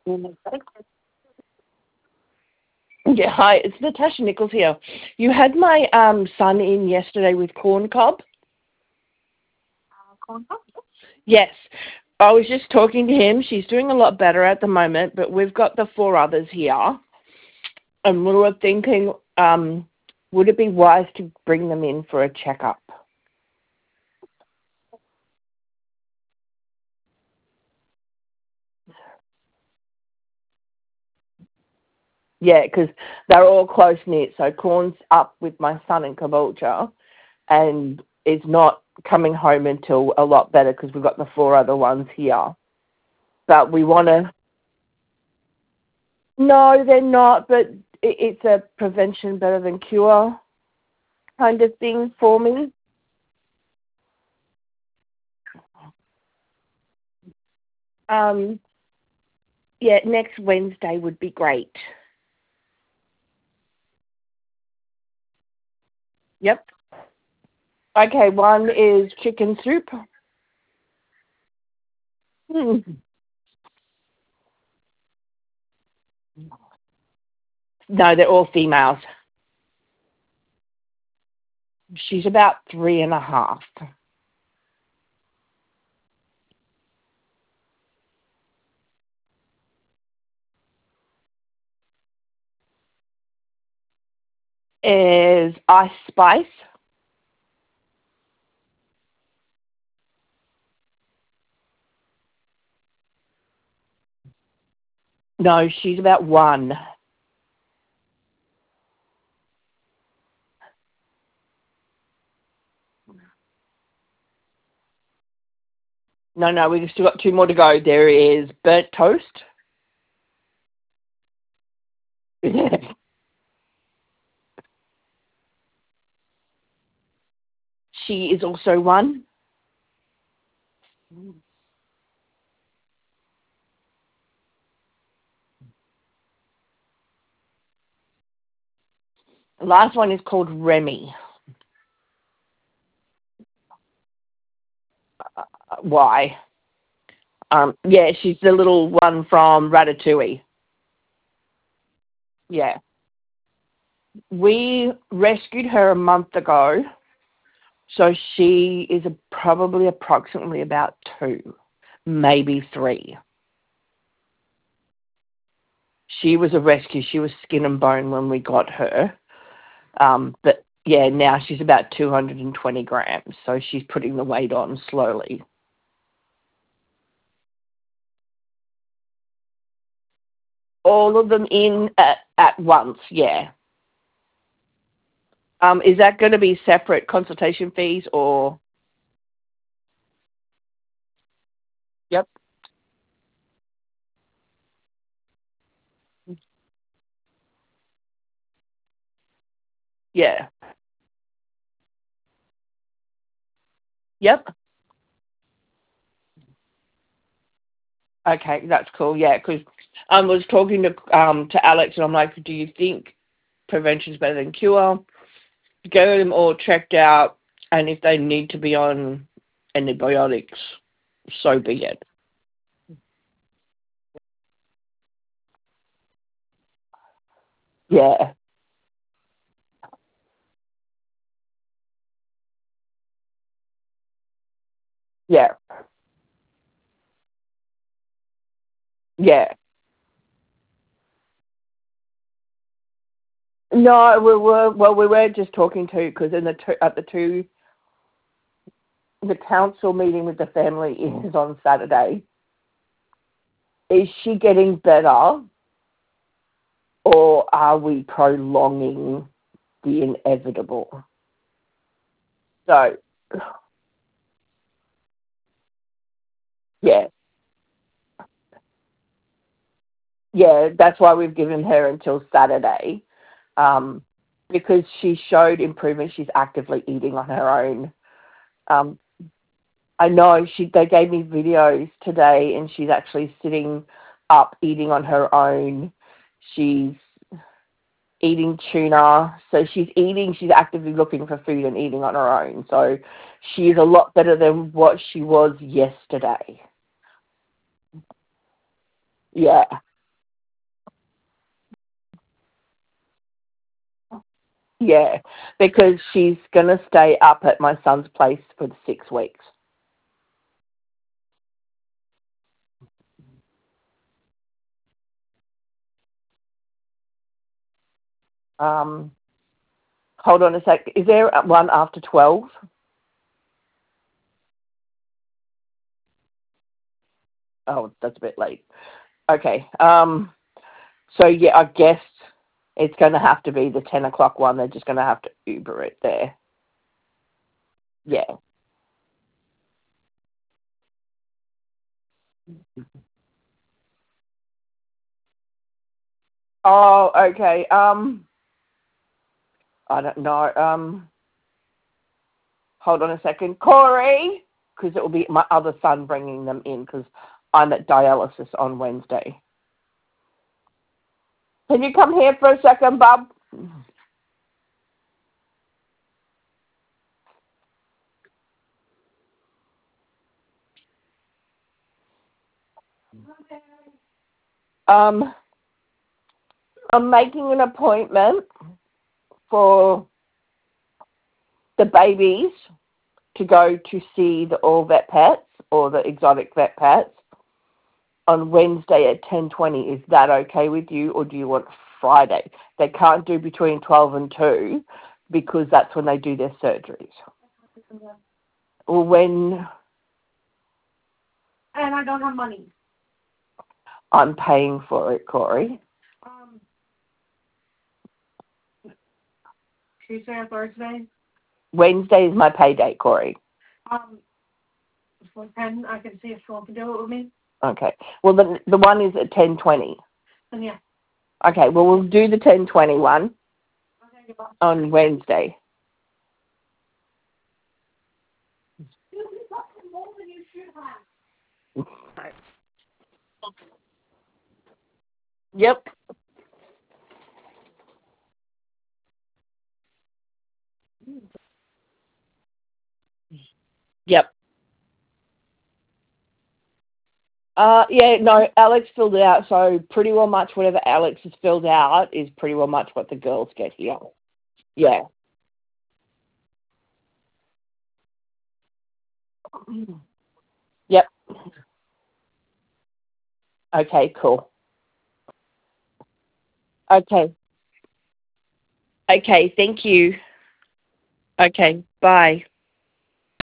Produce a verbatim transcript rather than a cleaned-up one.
Yeah, hi, it's Natasha Nichols here. You had my um son in yesterday with corn cob? Yes. I was just talking to him. She's doing a lot better at the moment, but we've got the four others here. And we were thinking, um, would it be wise to bring them in for a checkup? Yeah, because they're all close knit. So Corn's up with my son in Caboolture and is not coming home until a lot better because we've got the four other ones here. But we want to. No, they're not. But it, it's a prevention better than cure kind of thing for me. Um, yeah, next Wednesday would be great. Yep. Okay, one is chicken soup. Hmm. No, they're all females. She's about three and a half. Is Ice Spice? No, she's about one. No, no, we've still got two more to go. There is burnt toast. She is also one. The last one is called Remy. Uh, why? Um, yeah, she's the little one from Ratatouille. Yeah. We rescued her a month ago, so she is a, probably approximately about two, maybe three. She was a rescue. She was skin and bone when we got her. Um, but yeah, now she's about two hundred twenty grams, so she's putting the weight on slowly. All of them in at, at once, yeah. Um, is that going to be separate consultation fees or? Yep. Yeah. Yep. Okay, that's cool. Yeah, because I was talking to um to Alex and I'm like, do you think prevention's better than cure? Get them all checked out, and if they need to be on antibiotics, so be it. Yeah. Yeah. Yeah. No, we were well. We were just talking to because in the two, at the two the council meeting with the family is on Saturday. Is she getting better, or are we prolonging the inevitable? So, yeah, yeah, that's why we've given her until Saturday, um, because she showed improvement. She's actively eating on her own. Um, I know she. They gave me videos today, and she's actually sitting up eating on her own. She's eating tuna. So she's eating, she's actively looking for food and eating on her own. So she's a lot better than what she was yesterday. Yeah. Yeah, because she's going to stay up at my son's place for six weeks. Um, hold on a sec. Is there one after twelve? Oh, that's a bit late. Okay. Um, so, yeah, I guess it's going to have to be the ten o'clock one. They're just going to have to Uber it there. Yeah. Oh, okay. Um, I don't know. Um, hold on a second. Corey, because it will be my other son bringing them in because I'm at dialysis on Wednesday. Can you come here for a second, bub? Um, I'm making an appointment for the babies to go to see the all vet pets or the exotic vet pets on Wednesday at ten twenty. Is that okay with you, or do you want Friday? They can't do between twelve and two because that's when they do their surgeries. Or when And I don't have money. I'm paying for it, Corey. Um, Tuesday or Thursday. Wednesday is my pay date, Corey. Um, for ten, I can see if she wants to do it with me. Okay. Well, the the one is at ten twenty. And yeah. Okay. Well, we'll do the ten twenty one Okay, goodbye. on Wednesday. You got more than you should have. Yep. Yep. Uh, yeah, no, Alex filled it out, so pretty well much whatever Alex has filled out is pretty well much what the girls get here. Yeah. Yep. Okay, cool. Okay. Okay, thank you. Okay, bye.